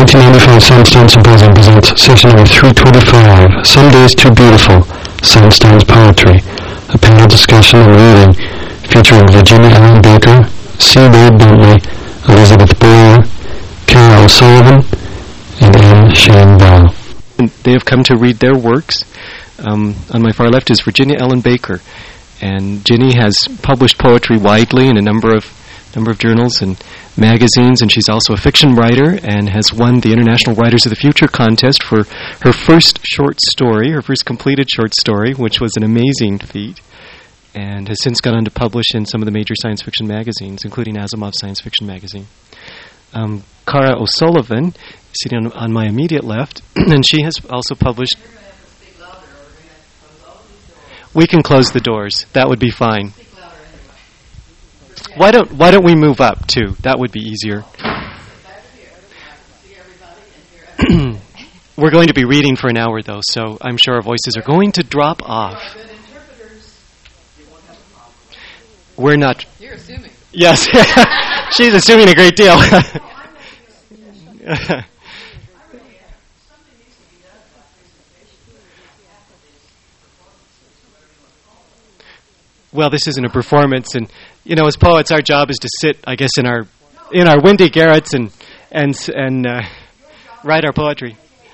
1995 Sandstone Symposium presents session number 325, Some Days Too Beautiful, Sandstone's Poetry, a panel discussion and reading featuring Virginia Ellen Baker, C. Wade Bentley, Elizabeth Boyer, Kara O'Sullivan, and Anne Shane Bell. They have come to read their works. On my far left is Virginia Ellen Baker, and Ginny has published poetry widely in a number of journals and magazines, and she's also a fiction writer and has won the International Writers of the Future contest for her first short story, her first completed short story, which was an amazing feat, and has since gone on to publish in some of the major science fiction magazines, including Asimov Science Fiction magazine. Kara O'Sullivan, sitting on my immediate left, and she has also published... We can close the doors. That would be fine. Why don't we move up too? That would be easier. We're going to be reading for an hour though, so I'm sure our voices are going to drop off. We're not. You're assuming. Yes, she's assuming a great deal. Well, this isn't a performance, and as poets, our job is to sit, I guess, in our windy garrets and write our poetry.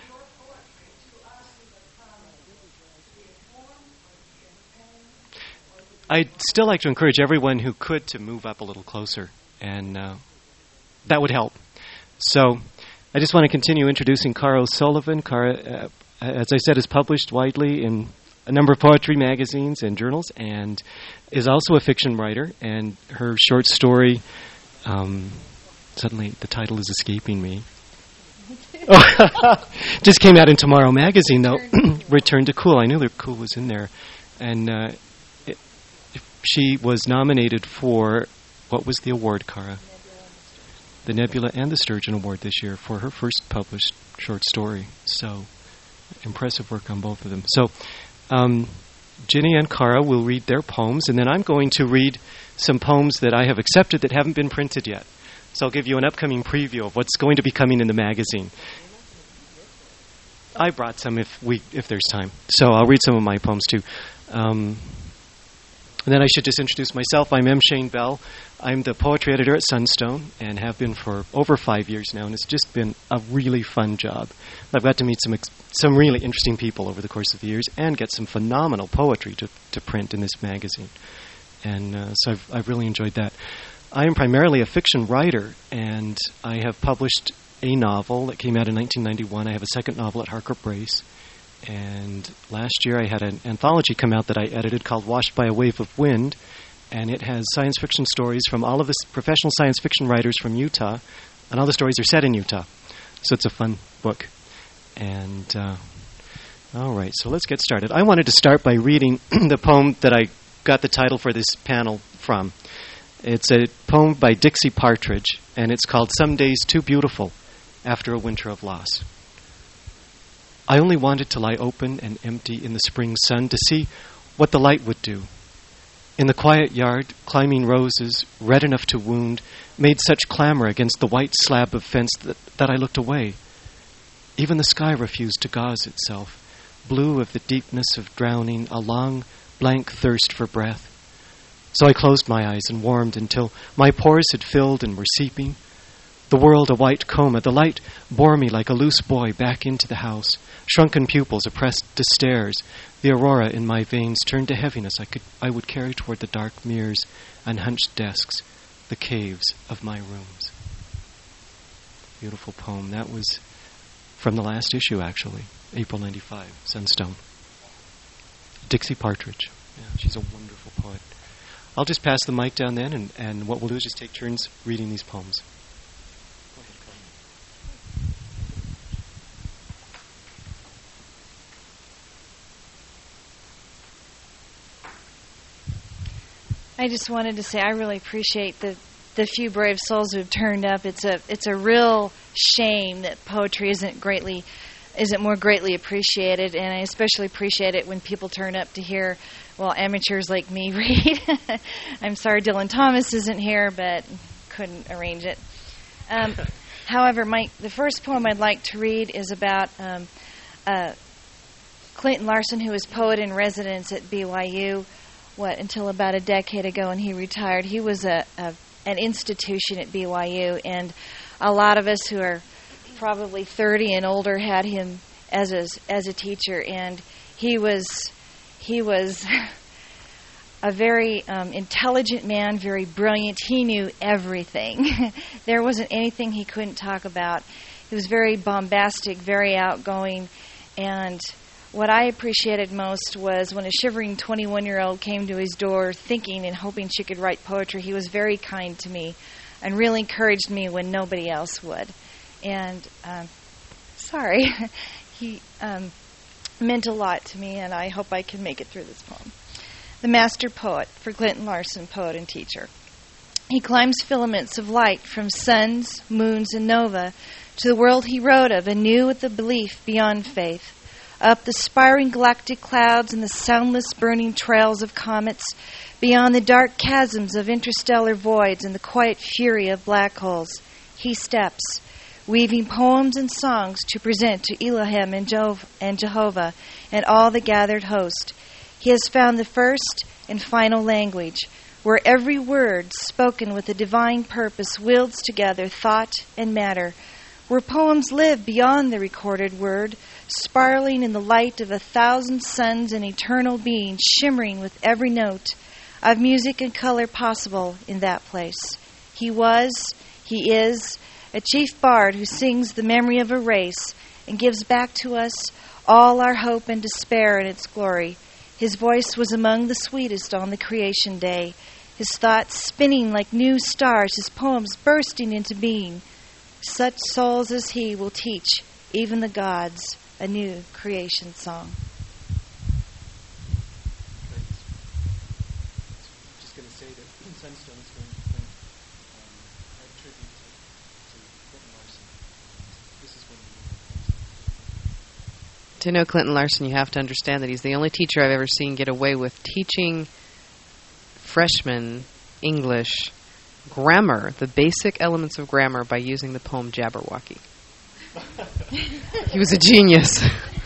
I'd still like to encourage everyone who could to move up a little closer, and that would help. So, I just want to continue introducing Kara O'Sullivan. Kara, as I said, is published widely in a number of poetry magazines and journals, and is also a fiction writer. And her short story, suddenly the title is escaping me. Just came out in Tomorrow Magazine, though. Return to Cool. I knew that Cool was in there. And she was nominated for, what was the award, Kara? The Nebula and the Sturgeon Award this year for her first published short story. So, impressive work on both of them. So, Ginny and Kara will read their poems, and then I'm going to read some poems that I have accepted that haven't been printed yet. So I'll give you an upcoming preview of what's going to be coming in the magazine. I brought some if there's time. So I'll read some of my poems too. And then I should just introduce myself. I'm M. Shane Bell. I'm the poetry editor at Sunstone and have been for over 5 years now, and it's just been a really fun job. I've got to meet some really interesting people over the course of the years and get some phenomenal poetry to print in this magazine. And so I've really enjoyed that. I am primarily a fiction writer, and I have published a novel that came out in 1991. I have a second novel at Harker Brace. And last year I had an anthology come out that I edited called Washed by a Wave of Wind, and it has science fiction stories from all of the professional science fiction writers from Utah, and all the stories are set in Utah. So it's a fun book. And all right, so let's get started. I wanted to start by reading the poem that I got the title for this panel from. It's a poem by Dixie Partridge, and it's called Some Days Too Beautiful After a Winter of Loss. I only wanted to lie open and empty in the spring sun to see what the light would do. In the quiet yard, climbing roses, red enough to wound, made such clamor against the white slab of fence that I looked away. Even the sky refused to gauze itself, blue of the deepness of drowning, a long, blank thirst for breath. So I closed my eyes and warmed until my pores had filled and were seeping. The world a white coma, the light bore me like a loose boy back into the house. Shrunken pupils oppressed to stares. The aurora in my veins turned to heaviness I would carry toward the dark mirrors and hunched desks, the caves of my rooms. Beautiful poem. That was from the last issue, actually, April 95, Sunstone. Dixie Partridge. Yeah, she's a wonderful poet. I'll just pass the mic down then, and what we'll do is just take turns reading these poems. I just wanted to say I really appreciate the few brave souls who've turned up. It's a real shame that poetry isn't more greatly appreciated, and I especially appreciate it when people turn up to hear, amateurs like me read. I'm sorry Dylan Thomas isn't here, but couldn't arrange it. However, the first poem I'd like to read is about Clinton Larson, who was poet in residence at BYU, until about a decade ago, and he retired. He was an institution at BYU, and a lot of us who are probably 30 and older had him as a teacher, and he was a very intelligent man, very brilliant. He knew everything. There wasn't anything he couldn't talk about. He was very bombastic, very outgoing, and what I appreciated most was when a shivering 21-year-old came to his door thinking and hoping she could write poetry, he was very kind to me and really encouraged me when nobody else would. And, he meant a lot to me, and I hope I can make it through this poem. The Master Poet, for Clinton Larson, poet and teacher. He climbs filaments of light from suns, moons, and nova to the world he wrote of, anew with the belief beyond faith. Up the spiring galactic clouds and the soundless burning trails of comets, beyond the dark chasms of interstellar voids and the quiet fury of black holes, he steps, weaving poems and songs to present to Elohim and Jehovah and all the gathered host. He has found the first and final language, where every word spoken with a divine purpose wields together thought and matter, where poems live beyond the recorded word, spiraling in the light of 1,000 suns and eternal being, shimmering with every note of music and color possible in that place. He is, a chief bard who sings the memory of a race and gives back to us all our hope and despair in its glory. His voice was among the sweetest on the creation day, his thoughts spinning like new stars, his poems bursting into being. Such souls as he will teach even the gods a new creation song. Just going to say that Sunstone is going to play a tribute to Clinton Larson. This is going to be To know Clinton Larson, you have to understand that he's the only teacher I've ever seen get away with teaching freshmen English grammar, the basic elements of grammar, by using the poem Jabberwocky. He was a genius.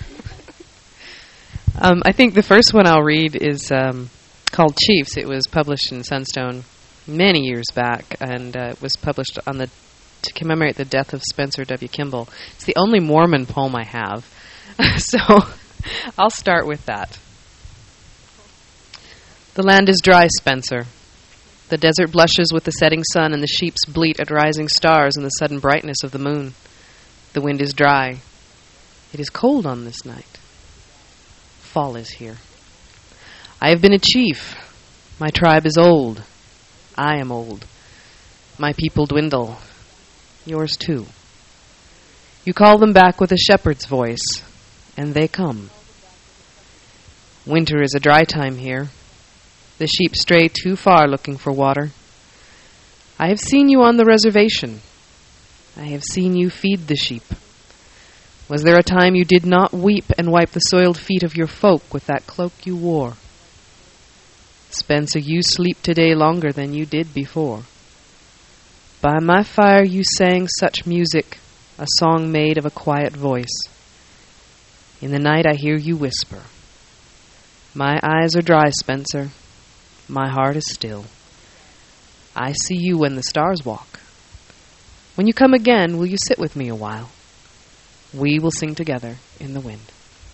I think the first one I'll read is called Chiefs. It was published in Sunstone many years back, and it was published to commemorate the death of Spencer W. Kimball. It's the only Mormon poem I have, so I'll start with that. The land is dry, Spencer. The desert blushes with the setting sun, and the sheeps bleat at rising stars in the sudden brightness of the moon. The wind is dry. It is cold on this night. Fall is here. I have been a chief. My tribe is old. I am old. My people dwindle. Yours too. You call them back with a shepherd's voice, and they come. Winter is a dry time here. The sheep stray too far looking for water. I have seen you on the reservation. I have seen you feed the sheep. Was there a time you did not weep and wipe the soiled feet of your folk with that cloak you wore? Spencer, you sleep today longer than you did before. By my fire you sang such music, a song made of a quiet voice. In the night I hear you whisper. My eyes are dry, Spencer. My heart is still. I see you when the stars walk. When you come again, will you sit with me a while? We will sing together in the wind.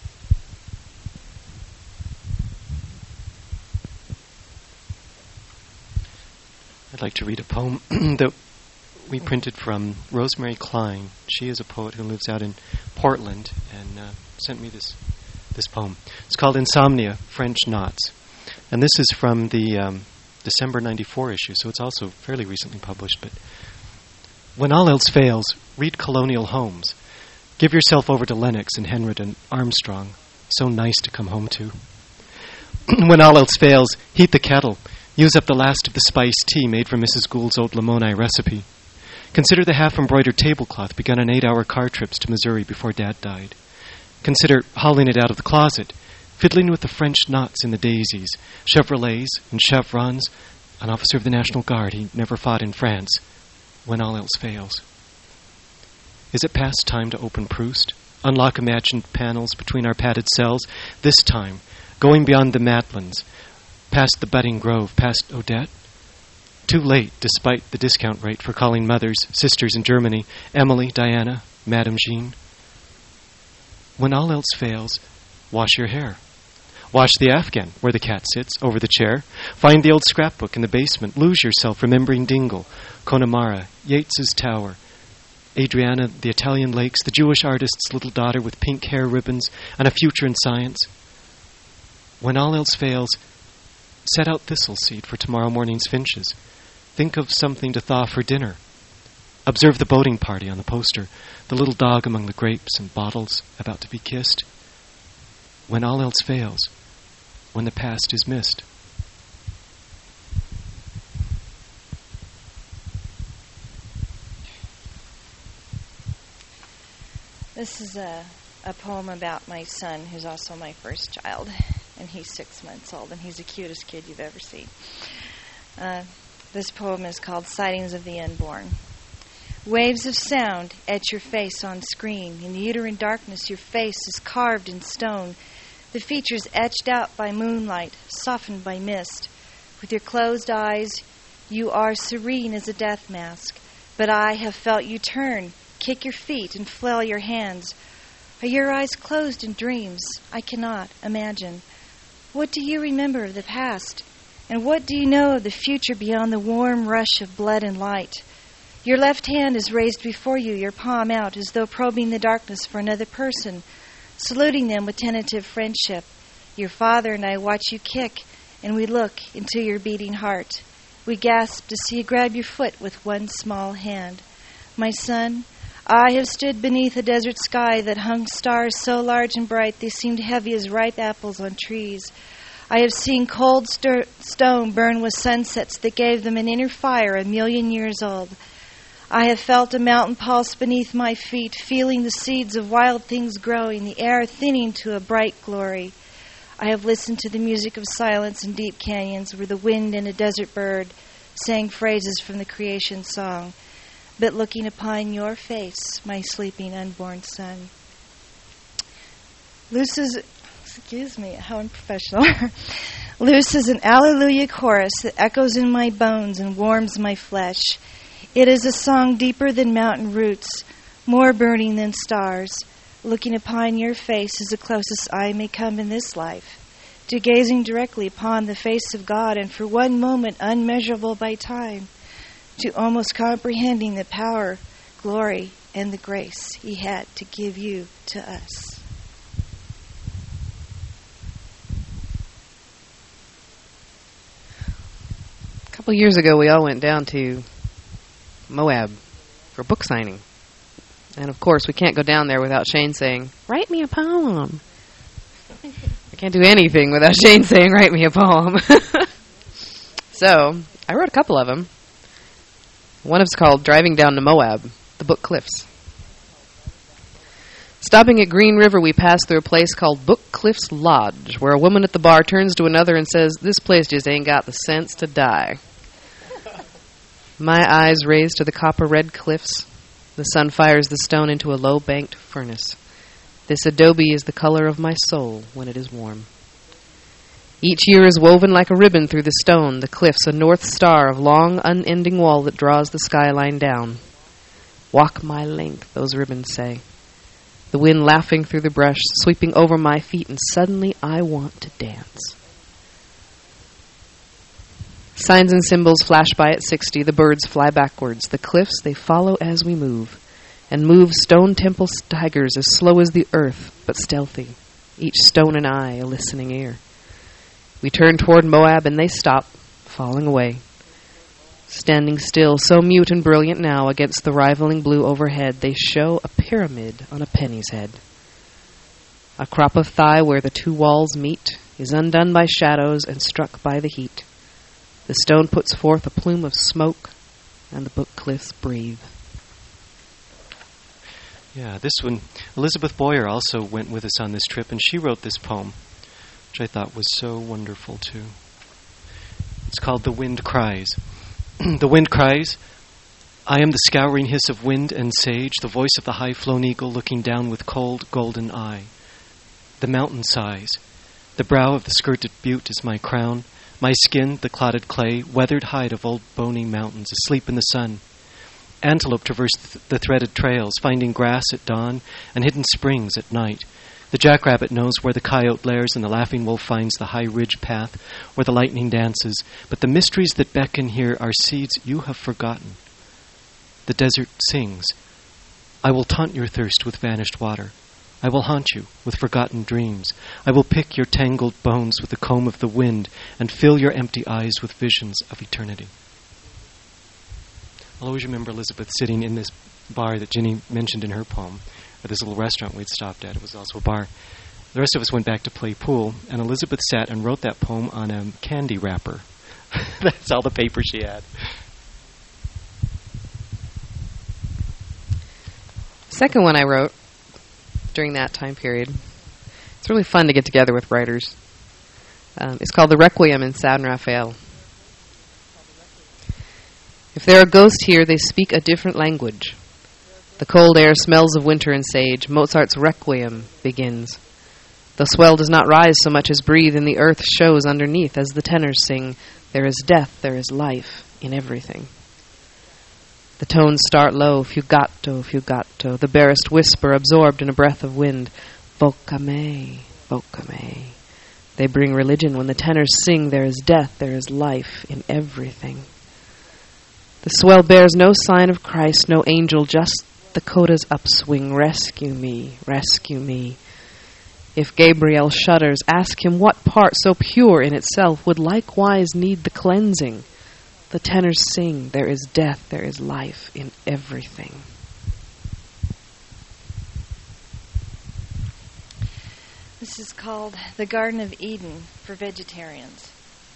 I'd like to read a poem that we printed from Rosemary Klein. She is a poet who lives out in Portland and sent me this poem. It's called Insomnia, French Knots. And this is from the December 94 issue, so it's also fairly recently published. But when all else fails, read Colonial Homes. Give yourself over to Lennox and Henry and Armstrong. So nice to come home to. When all else fails, heat the kettle. Use up the last of the spiced tea made from Mrs. Gould's old Lamoni recipe. Consider the half-embroidered tablecloth begun on 8-hour car trips to Missouri before Dad died. Consider hauling it out of the closet, fiddling with the French knots in the daisies, Chevrolets and chevrons, an officer of the National Guard he never fought in France, when all else fails. Is it past time to open Proust? Unlock imagined panels between our padded cells? This time, going beyond the Matlins, past the budding grove, past Odette? Too late, despite the discount rate for calling mothers, sisters in Germany, Emily, Diana, Madame Jean. When all else fails, wash your hair. Wash the Afghan, where the cat sits, over the chair. Find the old scrapbook in the basement. Lose yourself remembering Dingle, Connemara, Yeats's Tower, Adriana, the Italian lakes, the Jewish artist's little daughter with pink hair ribbons, and a future in science. When all else fails, set out thistle seed for tomorrow morning's finches. Think of something to thaw for dinner. Observe the boating party on the poster, the little dog among the grapes and bottles about to be kissed. When all else fails, when the past is missed. This is a poem about my son, who's also my first child, and he's 6 months old, and he's the cutest kid you've ever seen. This poem is called Sightings of the Unborn. Waves of sound etch your face on screen. In the uterine darkness, your face is carved in stone, the features etched out by moonlight, softened by mist. With your closed eyes, you are serene as a death mask, but I have felt you turn, kick your feet, and flail your hands. Are your eyes closed in dreams? I cannot imagine. What do you remember of the past? And what do you know of the future beyond the warm rush of blood and light? Your left hand is raised before you, your palm out, as though probing the darkness for another person, saluting them with tentative friendship. Your father and I watch you kick, and we look into your beating heart. We gasp to see you grab your foot with one small hand. My son, I have stood beneath a desert sky that hung stars so large and bright they seemed heavy as ripe apples on trees. I have seen cold stone burn with sunsets that gave them an inner fire 1,000,000 years old. I have felt a mountain pulse beneath my feet, feeling the seeds of wild things growing, the air thinning to a bright glory. I have listened to the music of silence in deep canyons where the wind and a desert bird sang phrases from the creation song. But looking upon your face, my sleeping unborn son. Loose as, excuse me, how unprofessional. Loose as an Alleluia chorus that echoes in my bones and warms my flesh. It is a song deeper than mountain roots, more burning than stars. Looking upon your face is the closest I may come in this life, to gazing directly upon the face of God, and for one moment unmeasurable by time, to almost comprehending the power, glory, and the grace He had to give you to us. A couple years ago, we all went down to Moab for book signing. And of course, we can't go down there without Shane saying, "Write me a poem." I can't do anything without Shane saying, "Write me a poem." So, I wrote a couple of them. One is called Driving Down to Moab, the book Cliffs. Stopping at Green River, we passed through a place called Book Cliffs Lodge, where a woman at the bar turns to another and says, "This place just ain't got the sense to die." My eyes raised to the copper-red cliffs. The sun fires the stone into a low-banked furnace. This adobe is the color of my soul when it is warm. Each year is woven like a ribbon through the stone, the cliffs a north star of long, unending wall that draws the skyline down. Walk my length, those ribbons say. The wind laughing through the brush, sweeping over my feet, and suddenly I want to dance. Signs and symbols flash by at 60, the birds fly backwards, the cliffs, they follow as we move, and move stone temple staggers as slow as the earth, but stealthy, each stone and eye a listening ear. We turn toward Moab, and they stop, falling away. Standing still, so mute and brilliant now, against the rivaling blue overhead, they show a pyramid on a penny's head. A crop of thigh where the two walls meet is undone by shadows and struck by the heat. The stone puts forth a plume of smoke, and the book cliffs breathe. Yeah, this one, Elizabeth Boyer also went with us on this trip, and she wrote this poem, which I thought was so wonderful, too. It's called The Wind Cries. The wind cries, I am the scouring hiss of wind and sage, the voice of the high-flown eagle looking down with cold, golden eye. The mountain sighs. The brow of the skirted butte is my crown. My skin, the clotted clay, weathered hide of old bony mountains, asleep in the sun. Antelope traverse the threaded trails, finding grass at dawn and hidden springs at night. The jackrabbit knows where the coyote lairs, and the laughing wolf finds the high ridge path where the lightning dances. But the mysteries that beckon here are seeds you have forgotten. The desert sings. I will taunt your thirst with vanished water. I will haunt you with forgotten dreams. I will pick your tangled bones with the comb of the wind and fill your empty eyes with visions of eternity. I'll always remember Elizabeth sitting in this bar that Ginny mentioned in her poem, or this little restaurant we'd stopped at. It was also a bar. The rest of us went back to play pool, and Elizabeth sat and wrote that poem on a candy wrapper. That's all the paper she had. Second one I wrote during that time period. It's really fun to get together with writers. It's called The Requiem in San Rafael. If there are ghosts here, they speak a different language. The cold air smells of winter and sage. Mozart's Requiem begins. The swell does not rise so much as breathe, and the earth shows underneath as the tenors sing, there is death, there is life in everything. The tones start low, fugato, fugato, the barest whisper absorbed in a breath of wind. Vocame, vocame. They bring religion when the tenors sing, there is death, there is life in everything. The swell bears no sign of Christ, no angel, just the coda's upswing. Rescue me, rescue me. If Gabriel shudders, ask him what part so pure in itself would likewise need the cleansing. The tenors sing, there is death, there is life in everything. This is called The Garden of Eden for vegetarians.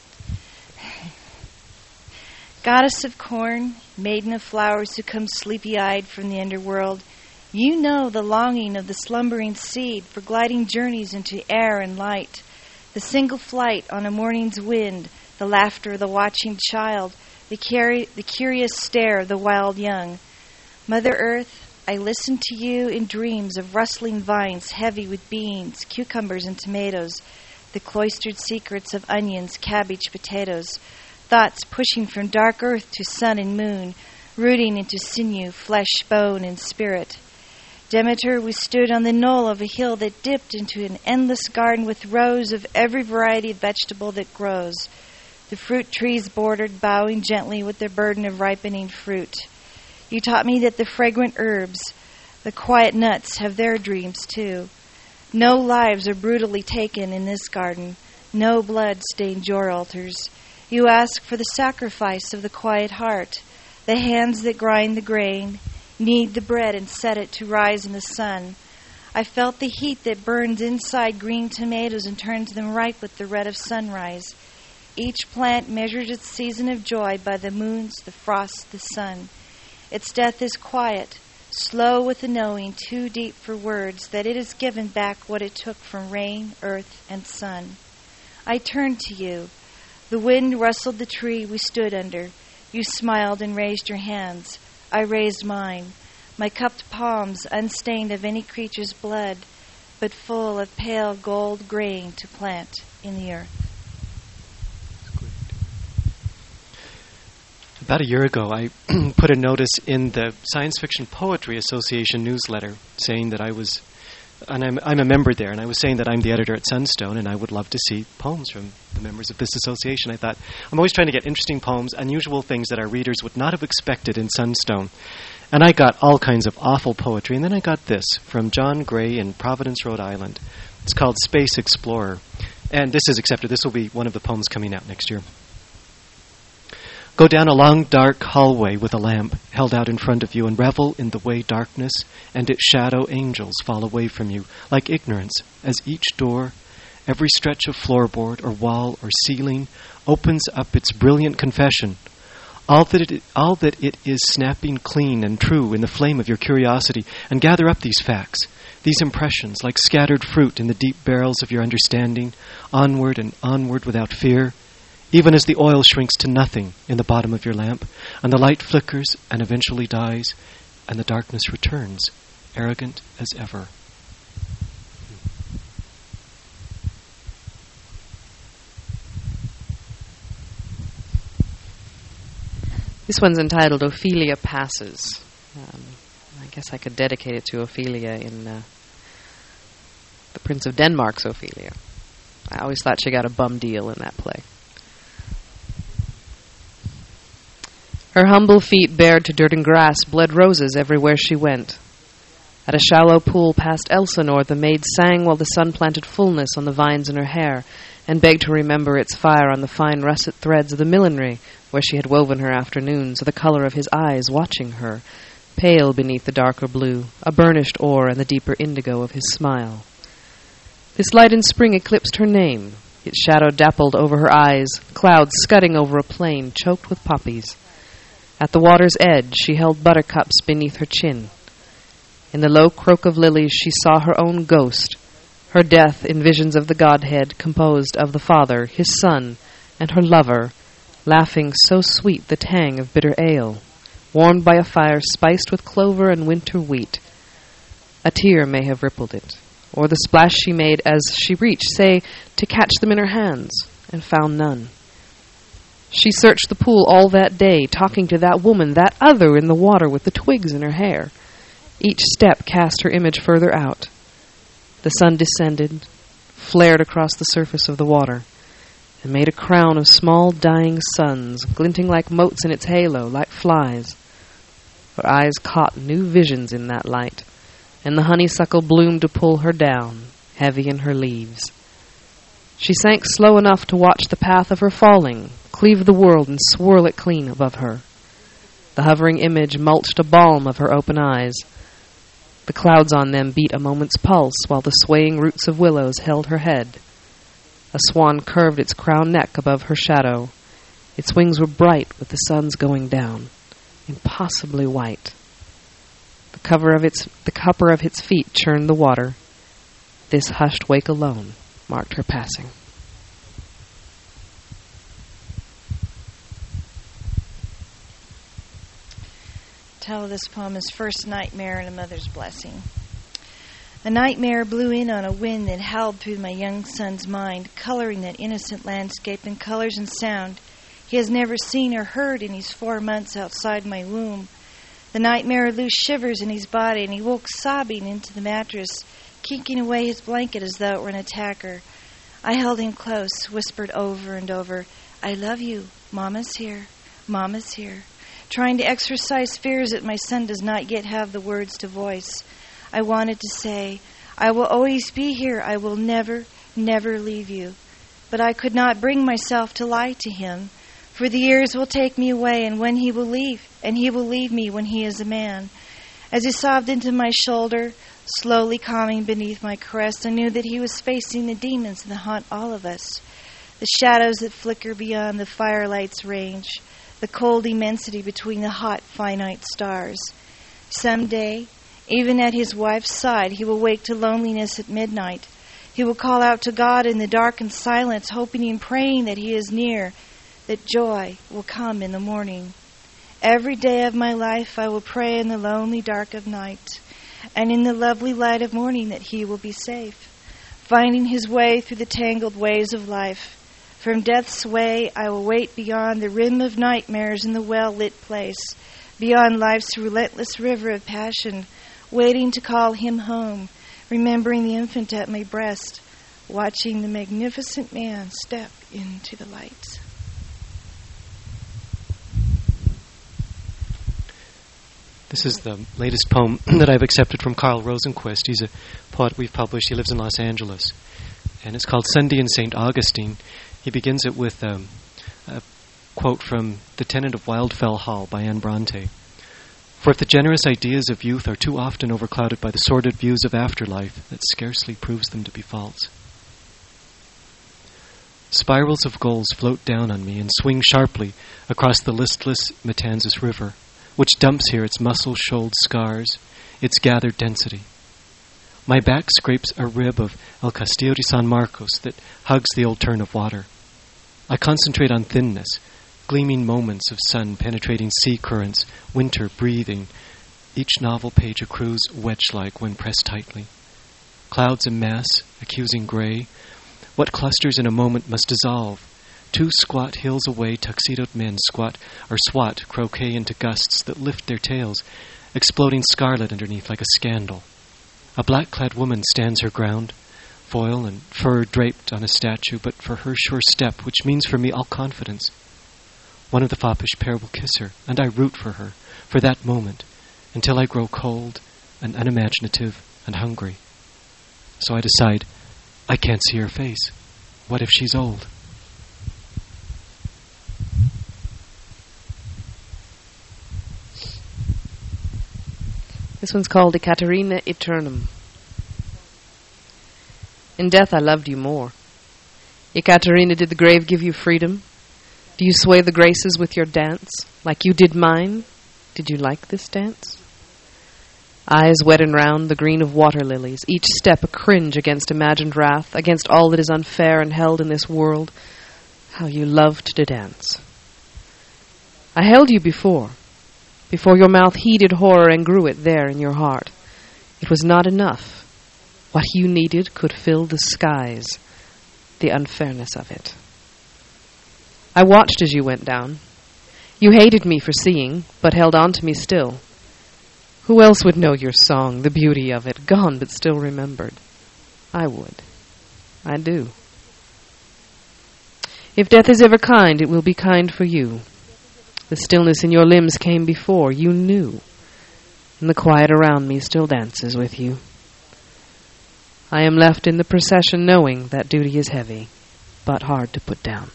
Goddess of corn, maiden of flowers who come sleepy-eyed from the underworld, you know the longing of the slumbering seed for gliding journeys into air and light, the single flight on a morning's wind, the laughter of the watching child, the curious stare of the wild young. Mother Earth, I listen to you in dreams of rustling vines heavy with beans, cucumbers, and tomatoes, the cloistered secrets of onions, cabbage, potatoes, thoughts pushing from dark earth to sun and moon, rooting into sinew, flesh, bone, and spirit. Demeter, we stood on the knoll of a hill that dipped into an endless garden with rows of every variety of vegetable that grows. The fruit trees bordered, bowing gently with their burden of ripening fruit. You taught me that the fragrant herbs, the quiet nuts, have their dreams too. No lives are brutally taken in this garden. No blood stains your altars. You ask for the sacrifice of the quiet heart, the hands that grind the grain, knead the bread and set it to rise in the sun. I felt the heat that burns inside green tomatoes and turns them ripe with the red of sunrise. Each plant measures its season of joy by the moons, the frosts, the sun. Its death is quiet, slow with a knowing too deep for words that it has given back what it took from rain, earth, and sun. I turned to you. The wind rustled the tree we stood under. You smiled and raised your hands. I raised mine, my cupped palms unstained of any creature's blood, but full of pale gold grain to plant in the earth. About a year ago, I put a notice in the Science Fiction Poetry Association newsletter saying that I was, and I'm a member there, and I was saying that I'm the editor at Sunstone, and I would love to see poems from the members of this association. I thought, I'm always trying to get interesting poems, unusual things that our readers would not have expected in Sunstone. And I got all kinds of awful poetry, and then I got this from John Gray in Providence, Rhode Island. It's called Space Explorer, and this is accepted. This will be one of the poems coming out next year. Go down a long, dark hallway with a lamp held out in front of you and revel in the way darkness and its shadow angels fall away from you, like ignorance, as each door, every stretch of floorboard or wall or ceiling opens up its brilliant confession. All that it is snapping clean and true in the flame of your curiosity, and gather up these facts, these impressions, like scattered fruit in the deep barrels of your understanding, onward and onward without fear, even as the oil shrinks to nothing in the bottom of your lamp, and the light flickers and eventually dies, and the darkness returns, arrogant as ever. This one's entitled Ophelia Passes. I guess I could dedicate it to Ophelia in The Prince of Denmark's Ophelia. I always thought she got a bum deal in that play. Her humble feet bared to dirt and grass bled roses everywhere she went. At a shallow pool past Elsinore, the maid sang while the sun planted fullness on the vines in her hair, and begged to remember its fire on the fine russet threads of the millinery where she had woven her afternoons, or the color of his eyes watching her, pale beneath the darker blue, a burnished ore and the deeper indigo of his smile. This light in spring eclipsed her name. Its shadow dappled over her eyes, clouds scudding over a plain choked with poppies. At the water's edge she held buttercups beneath her chin. In the low croak of lilies she saw her own ghost, her death in visions of the Godhead composed of the Father, his Son, and her lover, laughing so sweet the tang of bitter ale, warmed by a fire spiced with clover and winter wheat. A tear may have rippled it, or the splash she made as she reached, say, to catch them in her hands, and found none. She searched the pool all that day, talking to that woman, that other in the water with the twigs in her hair. Each step cast her image further out. The sun descended, flared across the surface of the water, and made a crown of small dying suns, glinting like motes in its halo, like flies. Her eyes caught new visions in that light, and the honeysuckle bloomed to pull her down, heavy in her leaves. She sank slow enough to watch the path of her falling, cleave the world and swirl it clean above her. The hovering image mulched a balm of her open eyes. The clouds on them beat a moment's pulse, while the swaying roots of willows held her head. A swan curved its crown neck above her shadow. Its wings were bright with the sun's going down, impossibly white. The copper of its feet churned the water. This hushed wake alone marked her passing. The title of this poem is First Nightmare and a Mother's Blessing. A nightmare blew in on a wind that howled through my young son's mind, coloring that innocent landscape in colors and sound he has never seen or heard in his 4 months outside my womb. The nightmare loosed shivers in his body, and he woke sobbing into the mattress, kinking away his blanket as though it were an attacker. I held him close, whispered over and over, "I love you. Mama's here. Mama's here," trying to exorcise fears that my son does not yet have the words to voice. I wanted to say, "I will always be here. I will never, never leave you." But I could not bring myself to lie to him, for the years will take me away, and when he will leave, and he will leave me when he is a man. As he sobbed into my shoulder, slowly calming beneath my caress, I knew that he was facing the demons that haunt all of us, the shadows that flicker beyond the firelight's range, the cold immensity between the hot, finite stars. Someday, even at his wife's side, he will wake to loneliness at midnight. He will call out to God in the dark and silence, hoping and praying that he is near, that joy will come in the morning. Every day of my life I will pray in the lonely dark of night, and in the lovely light of morning that he will be safe, finding his way through the tangled ways of life. From death's way I will wait beyond the rim of nightmares in the well-lit place, beyond life's relentless river of passion, waiting to call him home, remembering the infant at my breast, watching the magnificent man step into the light. This is the latest poem that I've accepted from Carl Rosenquist. He's a poet we've published. He lives in Los Angeles. And it's called Sunday in St. Augustine. He begins it with a quote from The Tenant of Wildfell Hall by Anne Bronte. "For if the generous ideas of youth are too often overclouded by the sordid views of afterlife, that scarcely proves them to be false. Spirals of gulls float down on me and swing sharply across the listless Matanzas River, which dumps here its muscle-shoaled scars, its gathered density. My back scrapes a rib of El Castillo de San Marcos that hugs the old turn of water. I concentrate on thinness, gleaming moments of sun penetrating sea currents, winter breathing. Each novel page accrues wedge-like when pressed tightly. Clouds amass, accusing gray. What clusters in a moment must dissolve. 2 squat hills away, tuxedoed men swat croquet into gusts that lift their tails, exploding scarlet underneath like a scandal. A black-clad woman stands her ground, foil and fur draped on a statue, but for her sure step, which means for me all confidence. One of the foppish pair will kiss her, and I root for her, for that moment, until I grow cold and unimaginative and hungry. So I decide, I can't see her face. What if she's old? This one's called Ekaterina Eternum. In death I loved you more. Ekaterina, did the grave give you freedom? Do you sway the graces with your dance, like you did mine? Did you like this dance? Eyes wet and round, the green of water lilies, each step a cringe against imagined wrath, against all that is unfair and held in this world. How you loved to dance. I held you before your mouth heeded horror and grew it there in your heart. It was not enough. What you needed could fill the skies, the unfairness of it. I watched as you went down. You hated me for seeing, but held on to me still. Who else would know your song, the beauty of it, gone but still remembered? I would. I do. If death is ever kind, it will be kind for you. The stillness in your limbs came before, you knew, and the quiet around me still dances with you. I am left in the procession knowing that duty is heavy, but hard to put down.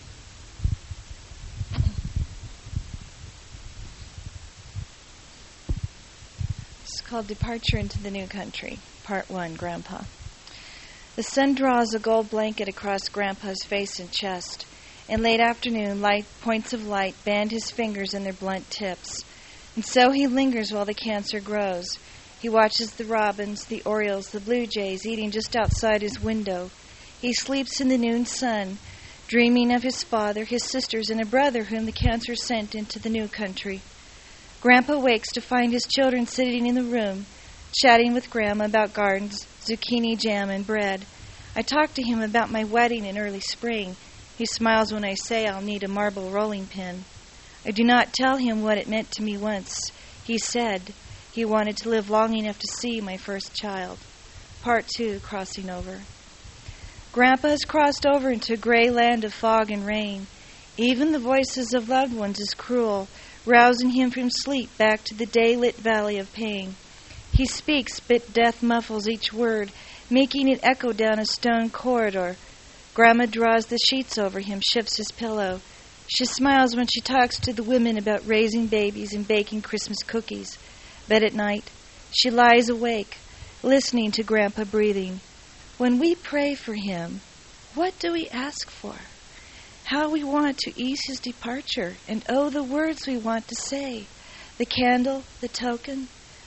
It's called Departure into the New Country, Part 1, Grandpa. The sun draws a gold blanket across Grandpa's face and chest. In late afternoon, light points of light band his fingers in their blunt tips. And so he lingers while the cancer grows. He watches the robins, the orioles, the blue jays eating just outside his window. He sleeps in the noon sun, dreaming of his father, his sisters, and a brother whom the cancer sent into the new country. Grandpa wakes to find his children sitting in the room, chatting with Grandma about gardens, zucchini jam, and bread. I talk to him about my wedding in early spring. He smiles when I say I'll need a marble rolling pin. I do not tell him what it meant to me once. He said he wanted to live long enough to see my first child. Part 2, Crossing Over. Grandpa has crossed over into a gray land of fog and rain. Even the voices of loved ones is cruel, rousing him from sleep back to the day-lit valley of pain. He speaks, but death muffles each word, making it echo down a stone corridor. Grandma draws the sheets over him, shifts his pillow. She smiles when she talks to the women about raising babies and baking Christmas cookies. But at night, she lies awake, listening to Grandpa breathing. When we pray for him, what do we ask for? How we want to ease his departure, and oh, the words we want to say. The candle, the token,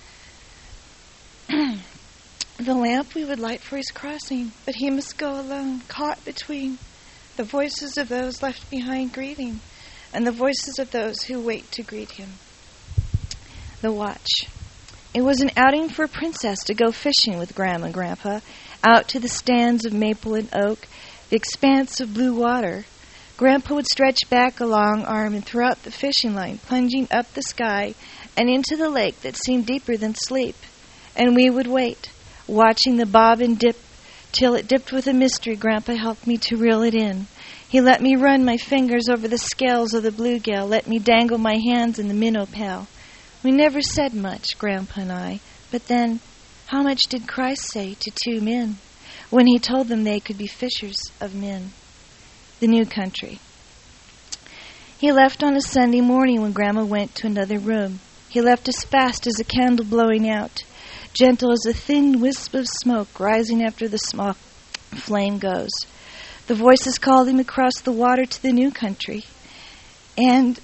the lamp we would light for his crossing, but he must go alone, caught between the voices of those left behind grieving and the voices of those who wait to greet him. The watch. It was an outing for a princess to go fishing with Grandma and Grandpa, out to the stands of maple and oak, the expanse of blue water. Grandpa would stretch back a long arm and throw out the fishing line, plunging up the sky and into the lake that seemed deeper than sleep. And we would wait, watching the bobbin dip till it dipped with a mystery. Grandpa helped me to reel it in. He let me run my fingers over the scales of the bluegill, let me dangle my hands in the minnow pail. We never said much, Grandpa and I, but then how much did Christ say to 2 men when he told them they could be fishers of men? The new country. He left on a Sunday morning when Grandma went to another room. He left as fast as a candle blowing out, gentle as a thin wisp of smoke rising after the small flame goes. The voices called him across the water to the new country. And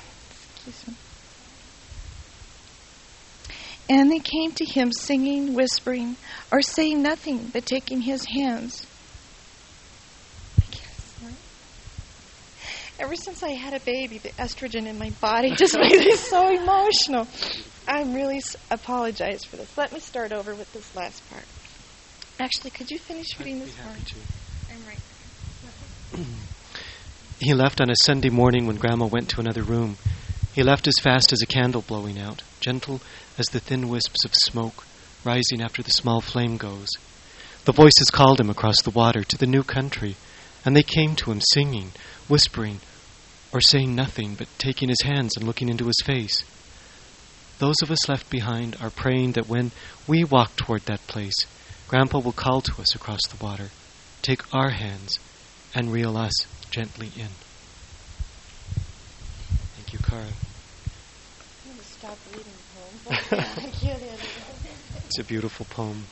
they came to him singing, whispering, or saying nothing but taking his hands. Ever since I had a baby, the estrogen in my body just makes me so emotional. I'm really apologize for this. Let me start over with this last part. Actually, could you finish reading this part? I'm right there. He left on a Sunday morning when Grandma went to another room. He left as fast as a candle blowing out, gentle as the thin wisps of smoke rising after the small flame goes. The voices called him across the water to the new country, and they came to him singing, whispering, or saying nothing but taking his hands and looking into his face. Those of us left behind are praying that when we walk toward that place, Grandpa will call to us across the water, take our hands, and reel us gently in. Thank you, Cara. I'm going to stop reading the poem. But I can't end it. It's a beautiful poem.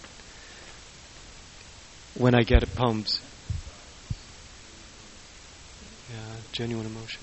When I get poems, genuine emotion.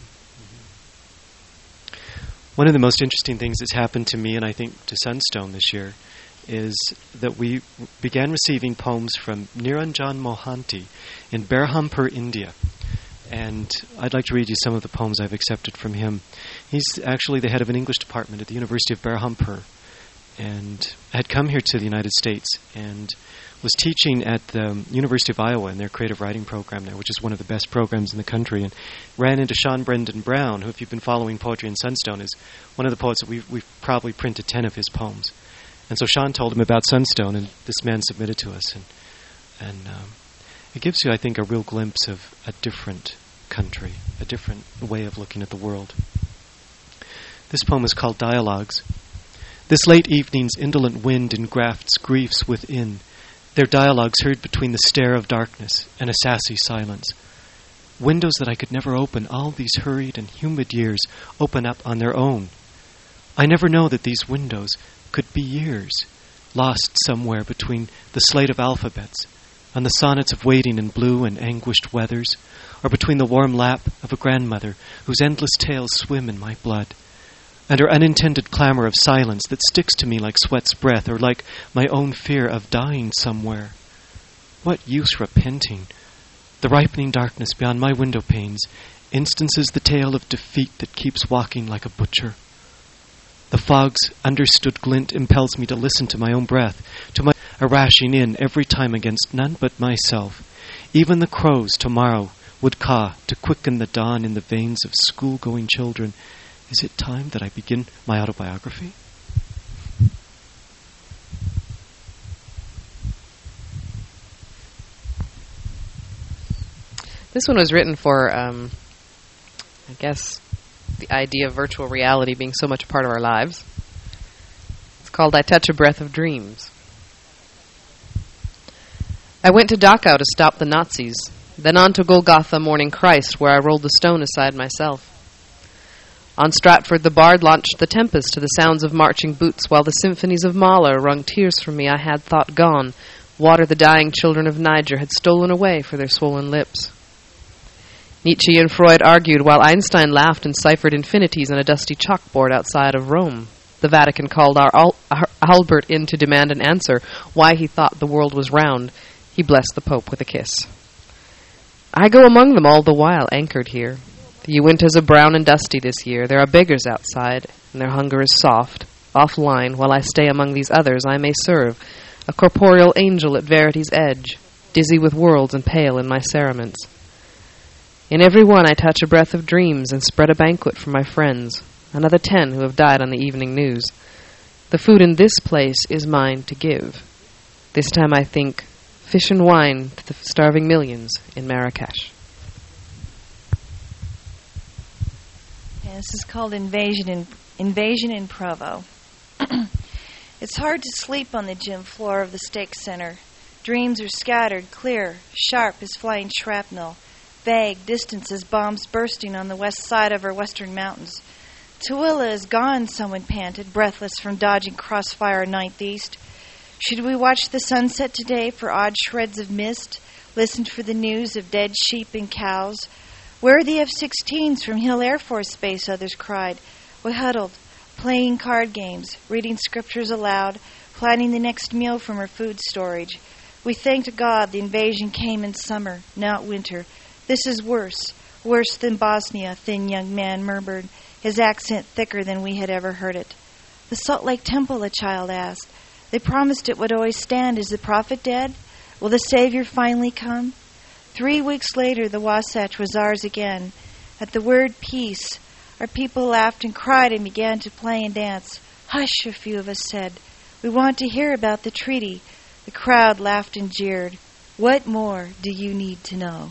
One of the most interesting things that's happened to me, and I think to Sunstone this year, is that we began receiving poems from Niranjan Mohanty in Berhampur, India. And I'd like to read you some of the poems I've accepted from him. He's actually the head of an English department at the University of Berhampur, and had come here to the United States and was teaching at the University of Iowa in their creative writing program there, which is one of the best programs in the country, and ran into Sean Brendan Brown, who, if you've been following poetry in Sunstone, is one of the poets that we've probably printed 10 of his poems. And so Sean told him about Sunstone, and this man submitted to us. And it gives you, I think, a real glimpse of a different country, a different way of looking at the world. This poem is called Dialogues. This late evening's indolent wind engrafts griefs within, their dialogues heard between the stare of darkness and a sassy silence. Windows that I could never open, all these hurried and humid years open up on their own. I never know that these windows could be years, lost somewhere between the slate of alphabets and the sonnets of waiting in blue and anguished weathers, or between the warm lap of a grandmother whose endless tales swim in my blood, and her unintended clamor of silence that sticks to me like sweat's breath, or like my own fear of dying somewhere. What use repenting? The ripening darkness beyond my window panes instances the tale of defeat that keeps walking like a butcher. The fog's understood glint impels me to listen to my own breath, to my rashing in every time against none but myself. Even the crows tomorrow would caw to quicken the dawn in the veins of school-going children. Is it time that I begin my autobiography? This one was written for, I guess, the idea of virtual reality being so much a part of our lives. It's called I Touch a Breath of Dreams. I went to Dachau to stop the Nazis, then on to Golgotha Morning Christ, where I rolled the stone aside myself. On Stratford the Bard launched the Tempest to the sounds of marching boots, while the symphonies of Mahler wrung tears from me I had thought gone, water the dying children of Niger had stolen away for their swollen lips. Nietzsche and Freud argued while Einstein laughed and ciphered infinities on a dusty chalkboard outside of Rome. The Vatican called our Albert in to demand an answer why he thought the world was round. He blessed the Pope with a kiss. I go among them all the while, anchored here. The winters are brown and dusty this year. There are beggars outside, and their hunger is soft. Offline, while I stay among these others, I may serve, a corporeal angel at verity's edge, dizzy with worlds and pale in my cerements. In every one I touch a breath of dreams and spread a banquet for my friends, another 10 who have died on the evening news. The food in this place is mine to give. This time I think, fish and wine to the starving millions in Marrakesh. This is called Invasion in Provo. It's hard to sleep on the gym floor of the Stake Center. Dreams are scattered, clear, sharp as flying shrapnel. Vague distances, bombs bursting on the west side of our western mountains. Tooele is gone, someone panted, breathless from dodging crossfire 9th East. Should we watch the sunset today for odd shreds of mist? Listen for the news of dead sheep and cows? Where are the F-16s from Hill Air Force Base? Others cried. We huddled, playing card games, reading scriptures aloud, planning the next meal from our food storage. We thanked God the invasion came in summer, not winter. This is worse. Worse than Bosnia, a thin young man murmured, his accent thicker than we had ever heard it. The Salt Lake Temple, a child asked. They promised it would always stand. Is the prophet dead? Will the Savior finally come? 3 weeks later, the Wasatch was ours again. At the word peace, our people laughed and cried and began to play and dance. Hush, a few of us said. We want to hear about the treaty. The crowd laughed and jeered. What more do you need to know?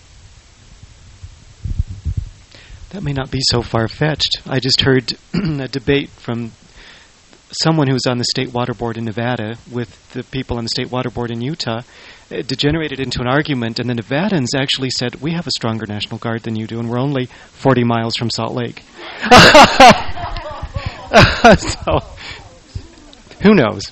That may not be so far-fetched. I just heard a debate from someone who was on the State Water Board in Nevada with the people on the State Water Board in Utah. It degenerated into an argument, and the Nevadans actually said, we have a stronger National Guard than you do, and we're only 40 miles from Salt Lake. So, who knows?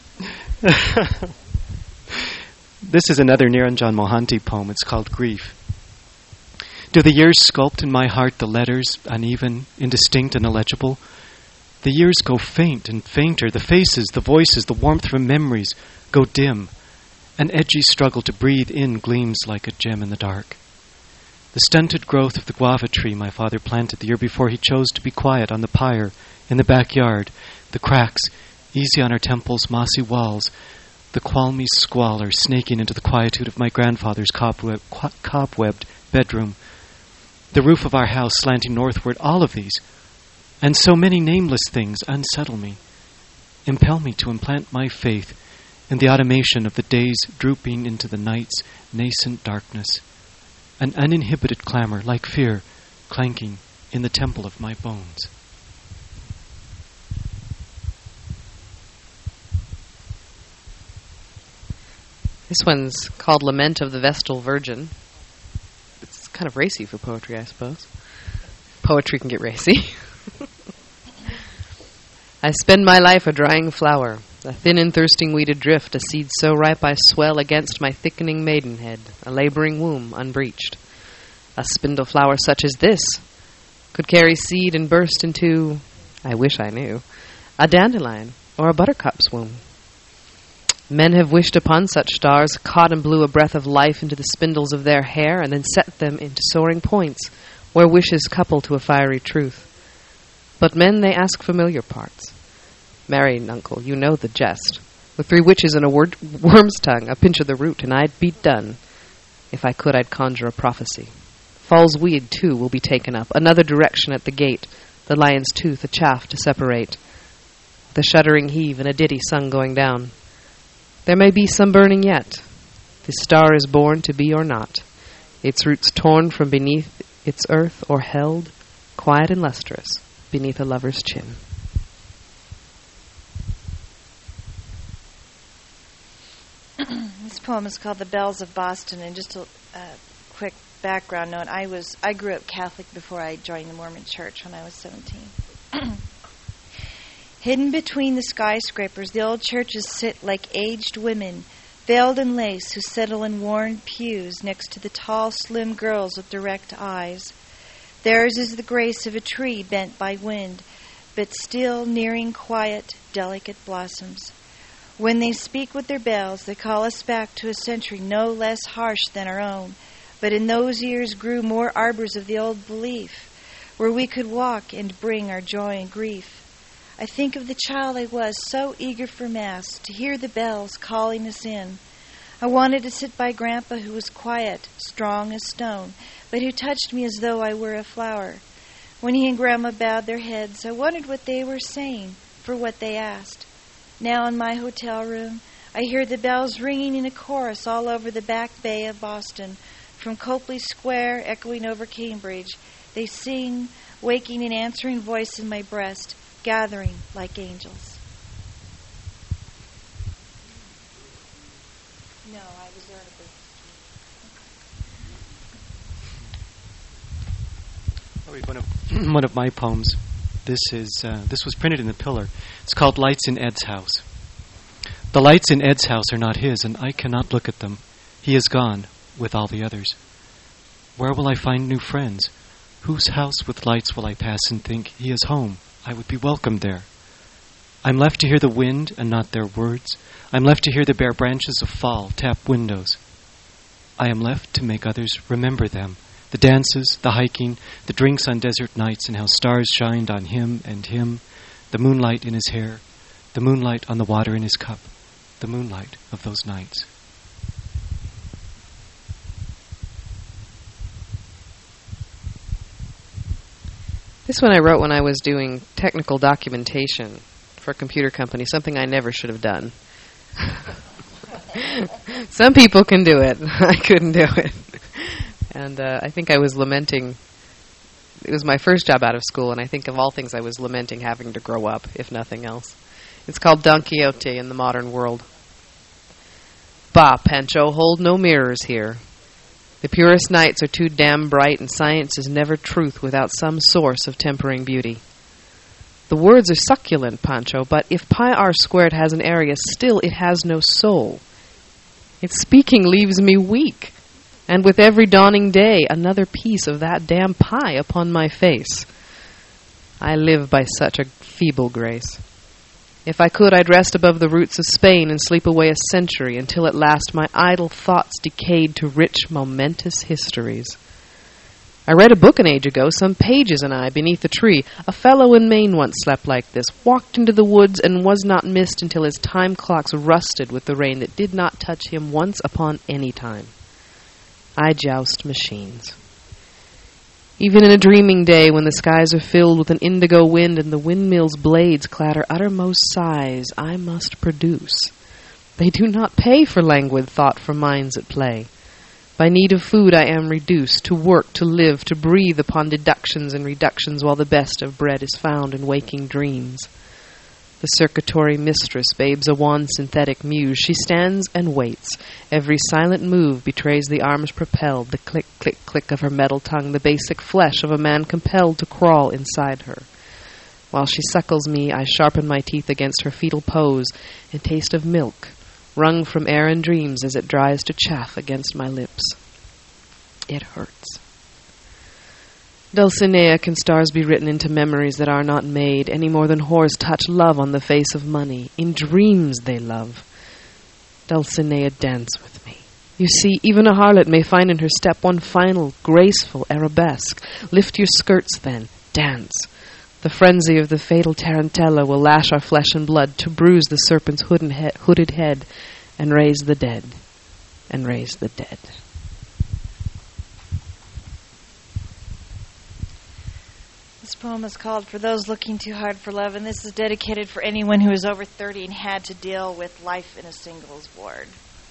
This is another Niranjan Mohanty poem. It's called Grief. Do the years sculpt in my heart the letters, uneven, indistinct, and illegible? The years go faint and fainter. The faces, the voices, the warmth from memories go dim. An edgy struggle to breathe in gleams like a gem in the dark. The stunted growth of the guava tree my father planted the year before he chose to be quiet on the pyre in the backyard. The cracks, easy on our temple's mossy walls. The qualmy squalor snaking into the quietude of my grandfather's cobwebbed bedroom. The roof of our house slanting northward, all of these, and so many nameless things unsettle me, impel me to implant my faith in the automation of the days drooping into the night's nascent darkness, an uninhibited clamor like fear clanking in the temple of my bones. This one's called Lament of the Vestal Virgin. It's kind of racy for poetry, I suppose. Poetry can get racy. I spend my life a drying flower, a thin and thirsting weed adrift, a seed so ripe I swell against my thickening maidenhead, a laboring womb unbreached. A spindle flower such as this could carry seed and burst into, I wish I knew, a dandelion or a buttercup's womb. Men have wished upon such stars, caught and blew a breath of life into the spindles of their hair, and then set them into soaring points, where wishes couple to a fiery truth. But men, they ask familiar parts. Marry, uncle, you know the jest. With 3 witches and a worm's tongue, a pinch of the root, and I'd be done. If I could, I'd conjure a prophecy. Fall's weed, too, will be taken up, another direction at the gate, the lion's tooth, a chaff to separate. The shuddering heave and a ditty sung going down. There may be some burning yet. This star is born to be or not, its roots torn from beneath its earth or held, quiet and lustrous, beneath a lover's chin. This poem is called The Bells of Boston, and just a quick background note, I grew up Catholic before I joined the Mormon Church when I was 17. Hidden between the skyscrapers, the old churches sit like aged women, veiled in lace, who settle in worn pews next to the tall, slim girls with direct eyes. Theirs is the grace of a tree bent by wind, but still nearing quiet, delicate blossoms. When they speak with their bells, they call us back to a century no less harsh than our own, but in those years grew more arbors of the old belief, where we could walk and bring our joy and grief. I think of the child I was, so eager for Mass, to hear the bells calling us in. I wanted to sit by Grandpa, who was quiet, strong as stone, but who touched me as though I were a flower. When he and Grandma bowed their heads, I wondered what they were saying for what they asked. Now in my hotel room, I hear the bells ringing in a chorus all over the back bay of Boston, from Copley Square echoing over Cambridge. They sing, waking an answering voice in my breast, gathering like angels. No, I was there One of my poems. This was printed in the Pillar. It's called Lights in Ed's House. The lights in Ed's house are not his, and I cannot look at them. He is gone with all the others. Where will I find new friends? Whose house with lights will I pass and think, he is home, I would be welcomed there? I'm left to hear the wind and not their words. I'm left to hear the bare branches of fall tap windows. I am left to make others remember them, the dances, the hiking, the drinks on desert nights, and how stars shined on him and him, the moonlight in his hair, the moonlight on the water in his cup, the moonlight of those nights. This one I wrote when I was doing technical documentation for a computer company, something I never should have done. Some people can do it. I couldn't do it. And I think I was lamenting. It was my first job out of school, and I think of all things I was lamenting having to grow up, if nothing else. It's called Don Quixote in the Modern World. Bah, Pancho, hold no mirrors here. The purest nights are too damn bright, and science is never truth without some source of tempering beauty. The words are succulent, Pancho, but if pi r squared has an area, still it has no soul. Its speaking leaves me weak, and with every dawning day, another piece of that damn pie upon my face. I live by such a feeble grace. If I could, I'd rest above the roots of Spain and sleep away a century until at last my idle thoughts decayed to rich, momentous histories. I read a book an age ago, some pages and I, beneath a tree. A fellow in Maine once slept like this, walked into the woods and was not missed until his time clocks rusted with the rain that did not touch him once upon any time. I joust machines. Even in a dreaming day, when the skies are filled with an indigo wind and the windmill's blades clatter uttermost sighs, I must produce. They do not pay for languid thought for minds at play. By need of food I am reduced, to work, to live, to breathe upon deductions and reductions, while the best of bread is found in waking dreams. The circuitory mistress babes a wan synthetic muse. She stands and waits. Every silent move betrays the arms propelled, the click, click, click of her metal tongue, the basic flesh of a man compelled to crawl inside her. While she suckles me, I sharpen my teeth against her fetal pose and taste of milk, wrung from air and dreams as it dries to chaff against my lips. It hurts. Dulcinea, can stars be written into memories that are not made, any more than whores touch love on the face of money? In dreams they love. Dulcinea, dance with me. You see, even a harlot may find in her step one final, graceful arabesque. Lift your skirts then, dance. The frenzy of the fatal tarantella will lash our flesh and blood to bruise the serpent's hooded head and raise the dead, and raise the dead. This poem is called For Those Looking Too Hard for Love, and this is dedicated for anyone who is over 30 and had to deal with life in a singles ward.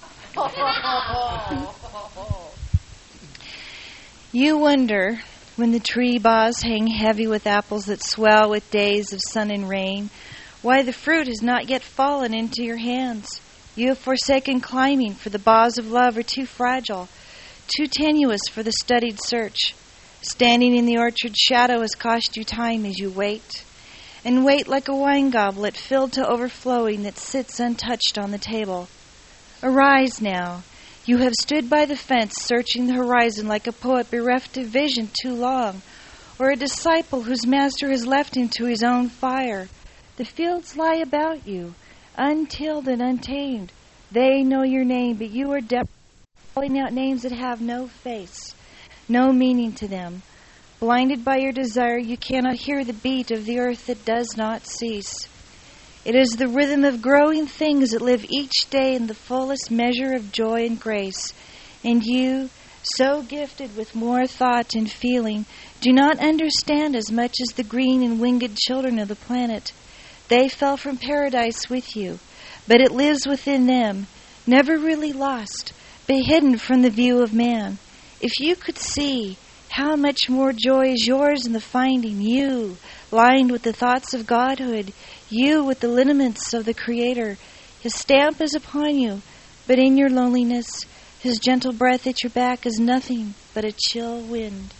You wonder, when the tree boughs hang heavy with apples that swell with days of sun and rain, why the fruit has not yet fallen into your hands. You have forsaken climbing, for the boughs of love are too fragile, too tenuous for the studied search. Standing in the orchard shadow has cost you time as you wait, and wait like a wine goblet filled to overflowing that sits untouched on the table. Arise now. You have stood by the fence searching the horizon like a poet bereft of vision too long, or a disciple whose master has left him to his own fire. The fields lie about you, untilled and untamed. They know your name, but you are calling out names that have no face, no meaning to them. Blinded by your desire, you cannot hear the beat of the earth that does not cease. It is the rhythm of growing things that live each day in the fullest measure of joy and grace. And you, so gifted with more thought and feeling, do not understand as much as the green and winged children of the planet. They fell from paradise with you, but it lives within them, never really lost, but hidden from the view of man. If you could see how much more joy is yours in the finding you, lined with the thoughts of Godhood, you with the lineaments of the Creator. His stamp is upon you, but in your loneliness, His gentle breath at your back is nothing but a chill wind.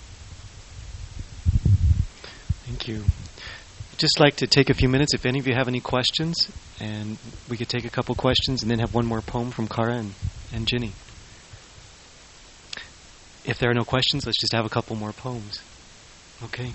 Thank you. I'd just like to take a few minutes if any of you have any questions, and we could take a couple questions and then have one more poem from Cara and Ginny. If there are no questions, let's just have a couple more poems. Okay.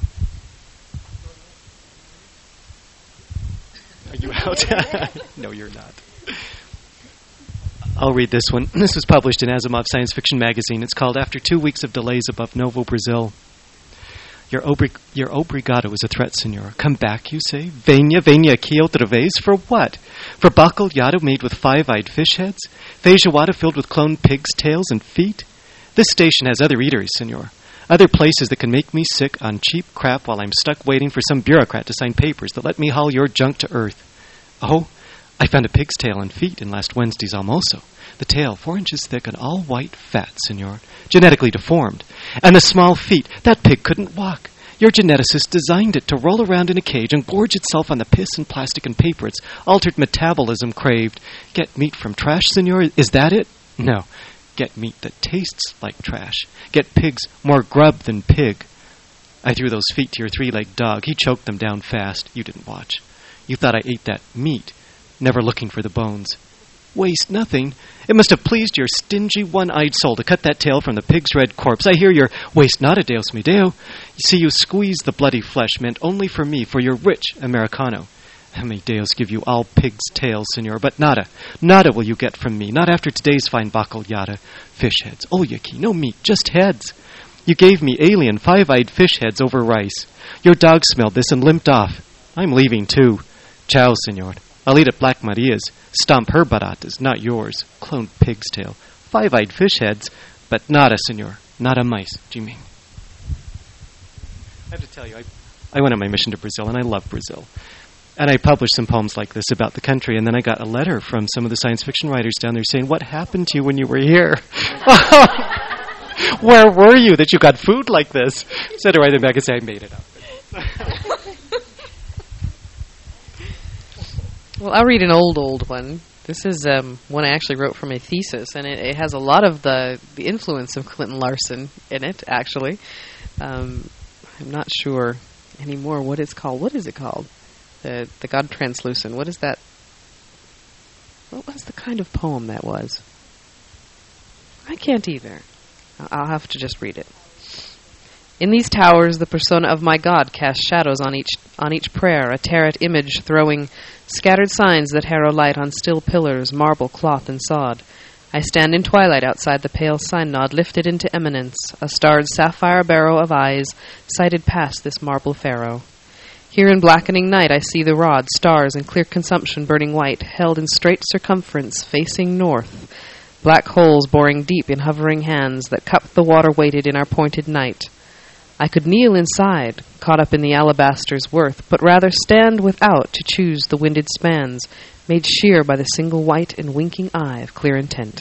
Are you out? No, you're not. I'll read this one. This was published in Asimov Science Fiction magazine. It's called After 2 Weeks of Delays Above Novo, Brazil. Your obrigado is a threat, senor. Come back, you say? Venha aqui outra vez? For what? For bacalhau made with 5-eyed fish heads? Feijoada filled with cloned pigs' tails and feet? This station has other eateries, senor. Other places that can make me sick on cheap crap while I'm stuck waiting for some bureaucrat to sign papers that let me haul your junk to Earth. Oh, I found a pig's tail and feet in last Wednesday's almozo. The tail, 4 inches thick and all white fat, senor. Genetically deformed. And the small feet. That pig couldn't walk. Your geneticist designed it to roll around in a cage and gorge itself on the piss and plastic and paper its altered metabolism craved. Get meat from trash, senor? Is that it? No. Get meat that tastes like trash. Get pigs more grub than pig. I threw those feet to your 3-legged dog. He choked them down fast. You didn't watch. You thought I ate that meat, never looking for the bones. Waste nothing. It must have pleased your stingy one-eyed soul to cut that tail from the pig's red corpse. I hear your waste nada, Deus me Deo. You see, you squeeze the bloody flesh meant only for me, for your rich Americano. May Deus give you all pigs' tails, senor, but nada. Nada will you get from me, not after today's fine bacalhada. Fish heads. Oyaki, no meat, just heads. You gave me alien 5-eyed fish heads over rice. Your dog smelled this and limped off. I'm leaving, too. Ciao, senor. I'll eat at Black Maria's. Stomp her baratas, not yours. Cloned pig's tail. 5-eyed fish heads, but nada, senor. Nada mice, Jiming. I have to tell you, I went on my mission to Brazil, and I love Brazil. And I published some poems like this about the country, and then I got a letter from some of the science fiction writers down there saying, what happened to you when you were here? Where were you that you got food like this? So I had to write them back and say, I made it up. Well, I'll read an old one. This is one I actually wrote for my thesis, and it has a lot of the influence of Clinton Larson in it, actually. I'm not sure anymore what it's called. What is it called? The God Translucent. What is that? What was the kind of poem that was? I can't either. I'll have to just read it. In these towers, the persona of my God casts shadows on each prayer, a tarot image throwing scattered signs that harrow light on still pillars, marble, cloth, and sod. I stand in twilight outside the pale sign nod, lifted into eminence, a starred sapphire barrow of eyes sighted past this marble pharaoh. Here in blackening night I see the rod, stars, and clear consumption burning white, held in straight circumference, facing north. Black holes boring deep in hovering hands that cup the water weighted in our pointed night. I could kneel inside, caught up in the alabaster's worth, but rather stand without to choose the winded spans, made sheer by the single white and winking eye of clear intent.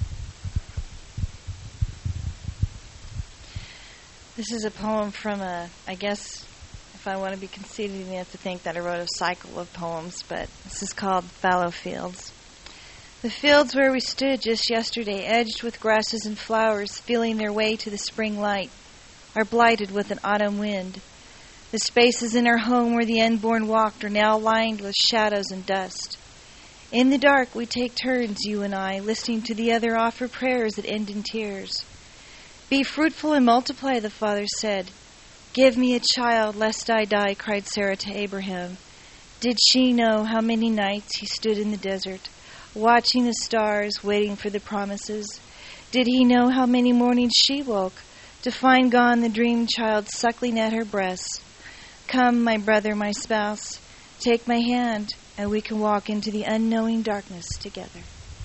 This is a poem from I guess, if I want to be conceited, you have to think that I wrote a cycle of poems, but this is called Fallow Fields. The fields where we stood just yesterday, edged with grasses and flowers, feeling their way to the spring light, are blighted with an autumn wind. The spaces in our home where the unborn walked are now lined with shadows and dust. In the dark we take turns, you and I, listening to the other offer prayers that end in tears. Be fruitful and multiply, the father said. Give me a child, lest I die, cried Sarah to Abraham. Did she know how many nights he stood in the desert, watching the stars, waiting for the promises? Did he know how many mornings she woke to find gone the dream child suckling at her breast? Come, my brother, my spouse, take my hand, and we can walk into the unknowing darkness together.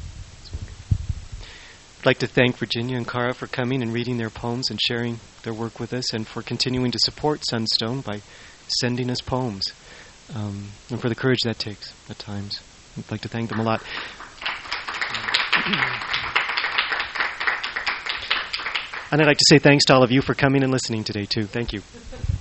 I'd like to thank Virginia and Cara for coming and reading their poems and sharing their work with us, and for continuing to support Sunstone by sending us poems, and for the courage that takes at times. I'd like to thank them a lot. And I'd like to say thanks to all of you for coming and listening today, too. Thank you.